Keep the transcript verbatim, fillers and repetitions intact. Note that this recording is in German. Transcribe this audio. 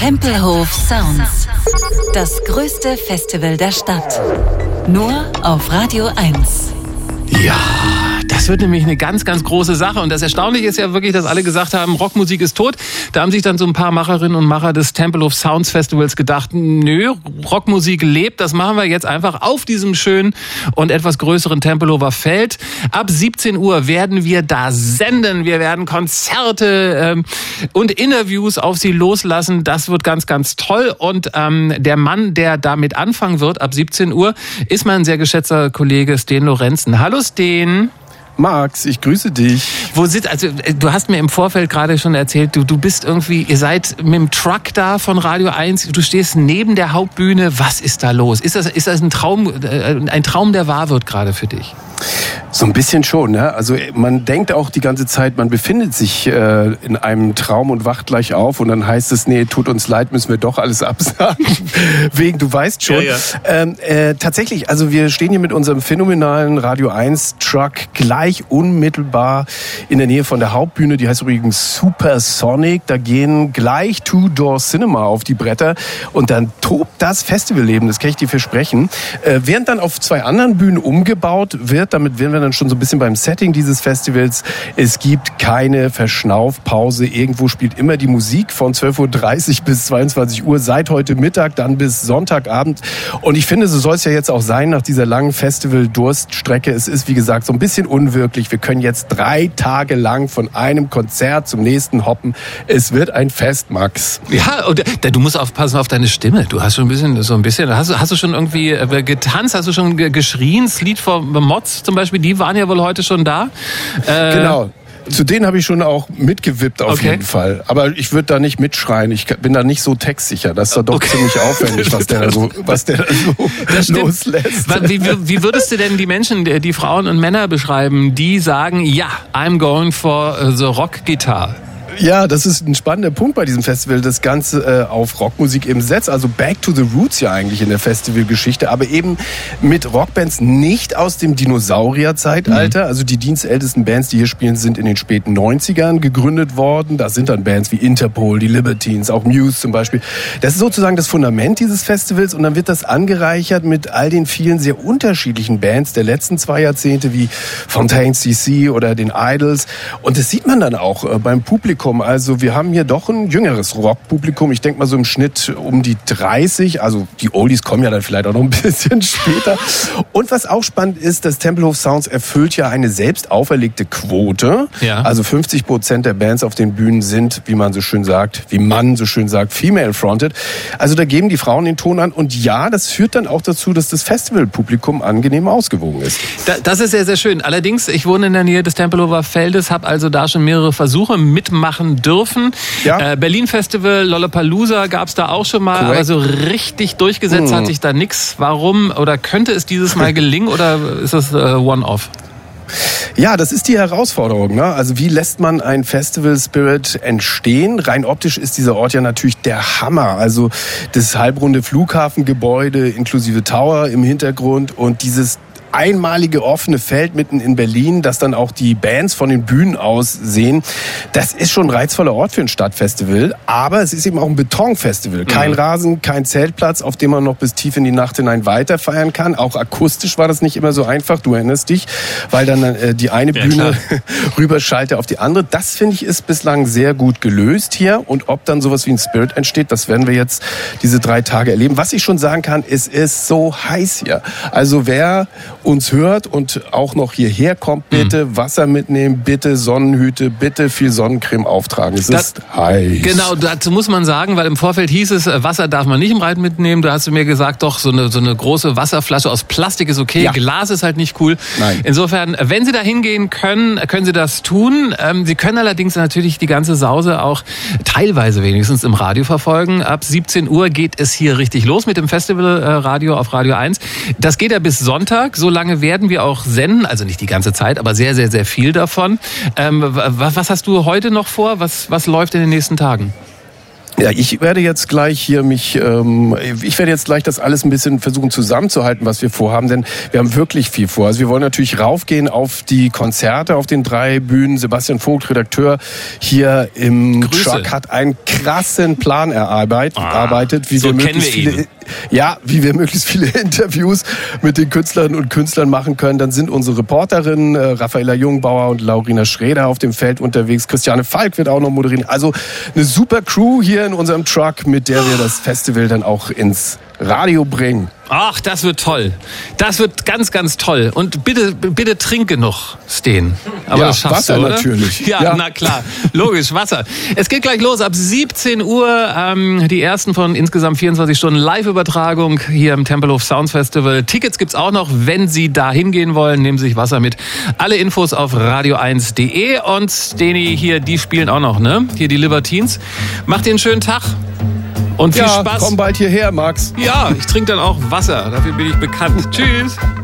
Tempelhof Sounds. Das größte Festival der Stadt. Nur auf Radio eins. Ja, das wird nämlich eine ganz, ganz große Sache. Und das Erstaunliche ist ja wirklich, dass alle gesagt haben, Rockmusik ist tot. Da haben sich dann so ein paar Macherinnen und Macher des Tempelhof Sounds Festivals gedacht, nö, Rockmusik lebt, das machen wir jetzt einfach auf diesem schönen und etwas größeren Tempelhofer Feld. Ab siebzehn Uhr werden wir da senden. Wir werden Konzerte ähm, und Interviews auf Sie loslassen. Das wird ganz, ganz toll. Und ähm, der Mann, der damit anfangen wird, ab siebzehn Uhr, ist mein sehr geschätzter Kollege Sten Lorenzen. Hallo Sten. Max, ich grüße dich. Wo sitzt, also du hast mir im Vorfeld gerade schon erzählt, du, du bist irgendwie, ihr seid mit dem Truck da von Radio eins, du stehst neben der Hauptbühne. Was ist da los? Ist das, ist das ein Traum, ein Traum, der wahr wird gerade für dich? So ein bisschen schon, ne? Also man denkt auch die ganze Zeit, man befindet sich äh, in einem Traum und wacht gleich auf und dann heißt es, nee, tut uns leid, müssen wir doch alles absagen. Wegen, du weißt schon. Ja, ja. Ähm, äh, tatsächlich, also wir stehen hier mit unserem phänomenalen Radio eins Truck gleich unmittelbar in der Nähe von der Hauptbühne. Die heißt übrigens Supersonic. Da gehen gleich Two Door Cinema auf die Bretter und dann tobt das Festivalleben, das kann ich dir versprechen. Äh, während dann auf zwei anderen Bühnen umgebaut wird, damit werden wir dann schon so ein bisschen beim Setting dieses Festivals. Es gibt keine Verschnaufpause. Irgendwo spielt immer die Musik von zwölf Uhr dreißig bis zweiundzwanzig Uhr, seit heute Mittag, dann bis Sonntagabend. Und ich finde, so soll es ja jetzt auch sein nach dieser langen Festival-Durststrecke. Es ist, wie gesagt, so ein bisschen unwirklich. Wir können jetzt drei Tage lang von einem Konzert zum nächsten hoppen. Es wird ein Fest, Max. Ja, und du musst aufpassen auf deine Stimme. Du hast schon ein bisschen, so ein bisschen, hast, hast du schon irgendwie getanzt? Hast du schon geschrien? Das Lied von The Mods zum Beispiel, die waren ja wohl heute schon da. Äh, genau. Zu denen habe ich schon auch mitgewippt auf okay. jeden Fall. Aber ich würde da nicht mitschreien. Ich bin da nicht so textsicher. Das ist da doch okay. ziemlich aufwendig, was der da so, was der da so loslässt. Wie, wie, wie würdest du denn die Menschen, die Frauen und Männer beschreiben, die sagen, ja, I'm going for the rock guitar? Ja, das ist ein spannender Punkt bei diesem Festival, das Ganze äh, auf Rockmusik eben setzt. Also back to the roots ja eigentlich in der Festivalgeschichte, aber eben mit Rockbands nicht aus dem Dinosaurierzeitalter. Mhm. Also die dienstältesten Bands, die hier spielen, sind in den späten neunzigern gegründet worden. Da sind dann Bands wie Interpol, die Libertines, auch Muse zum Beispiel. Das ist sozusagen das Fundament dieses Festivals und dann wird das angereichert mit all den vielen sehr unterschiedlichen Bands der letzten zwei Jahrzehnte wie Fontaines D C oder den Idols. Und das sieht man dann auch äh, beim Publikum. Also wir haben hier doch ein jüngeres Rockpublikum. Ich denke mal so im Schnitt um die dreißig. Also die Oldies kommen ja dann vielleicht auch noch ein bisschen später. Und was auch spannend ist, das Tempelhof Sounds erfüllt ja eine selbst auferlegte Quote. Ja. Also fünfzig Prozent der Bands auf den Bühnen sind, wie man so schön sagt, wie man so schön sagt, female-fronted. Also da geben die Frauen den Ton an. Und ja, das führt dann auch dazu, dass das Festivalpublikum angenehm ausgewogen ist. Das ist sehr, sehr schön. Allerdings, ich wohne in der Nähe des Tempelhofer Feldes, habe also da schon mehrere Versuche mitmachen dürfen. Ja. Äh, Berlin Festival, Lollapalooza gab es da auch schon mal, Correct. Aber so richtig durchgesetzt hm. hat sich da nichts. Warum oder könnte es dieses Mal gelingen oder ist das äh, One-Off? Ja, das ist die Herausforderung, ne? Also wie lässt man ein Festival-Spirit entstehen? Rein optisch ist dieser Ort ja natürlich der Hammer. Also das halbrunde Flughafengebäude inklusive Tower im Hintergrund und dieses einmalige offene Feld mitten in Berlin, das dann auch die Bands von den Bühnen aus sehen. Das ist schon ein reizvoller Ort für ein Stadtfestival, aber es ist eben auch ein Betonfestival. Kein mhm. Rasen, kein Zeltplatz, auf dem man noch bis tief in die Nacht hinein weiter feiern kann. Auch akustisch war das nicht immer so einfach, du erinnerst dich, weil dann äh, die eine ja, Bühne rüberschalte auf die andere. Das, finde ich, ist bislang sehr gut gelöst hier und ob dann sowas wie ein Spirit entsteht, das werden wir jetzt diese drei Tage erleben. Was ich schon sagen kann, es ist so heiß hier. Also wer uns hört und auch noch hierher kommt, bitte mhm. Wasser mitnehmen, bitte Sonnenhüte, bitte viel Sonnencreme auftragen. Es das, ist heiß. Genau, dazu muss man sagen, weil im Vorfeld hieß es, Wasser darf man nicht im Reit mitnehmen. Da hast du mir gesagt, doch, so eine, so eine große Wasserflasche aus Plastik ist okay, ja. Glas ist halt nicht cool. Nein. Insofern, wenn Sie da hingehen können, können Sie das tun. Sie können allerdings natürlich die ganze Sause auch teilweise wenigstens im Radio verfolgen. Ab siebzehn Uhr geht es hier richtig los mit dem Festivalradio auf Radio eins. Das geht ja bis Sonntag, so lange werden wir auch senden, also nicht die ganze Zeit, aber sehr, sehr, sehr viel davon. Ähm, was hast du heute noch vor? Was, was läuft in den nächsten Tagen? Ja, ich werde jetzt gleich hier mich, ähm, ich werde jetzt gleich das alles ein bisschen versuchen zusammenzuhalten, was wir vorhaben, denn wir haben wirklich viel vor. Also wir wollen natürlich raufgehen auf die Konzerte auf den drei Bühnen. Sebastian Vogt, Redakteur hier im Grüße. Truck, hat einen krassen Plan erarbeitet, ah, wie so wir kennen möglichst wir viele, ihn. ja, wie wir möglichst viele Interviews mit den Künstlerinnen und Künstlern machen können. Dann sind unsere Reporterinnen äh, Raffaella Jungbauer und Laurina Schreder auf dem Feld unterwegs. Christiane Falk wird auch noch moderieren. Also eine super Crew hier in unserem Truck, mit der wir das Festival dann auch ins Radio bringen. Ach, das wird toll. Das wird ganz, ganz toll. Und bitte, bitte trink genug, Sten. Aber ja, das schaffst Wasser du, oder? natürlich. Ja, ja, na klar. Logisch, Wasser. Es geht gleich los ab siebzehn Uhr. Ähm, die ersten von insgesamt vierundzwanzig Stunden Live-Übertragung hier im Tempelhof Sounds Festival. Tickets gibt's auch noch. Wenn Sie da hingehen wollen, nehmen Sie sich Wasser mit. Alle Infos auf radio eins punkt de. Und Steni hier, die spielen auch noch, ne? Hier die Libertines. Macht dir einen schönen Tag. Und viel ja, Spaß. Komm bald hierher, Max. Ja, ich trinke dann auch Wasser. Dafür bin ich bekannt. Tschüss.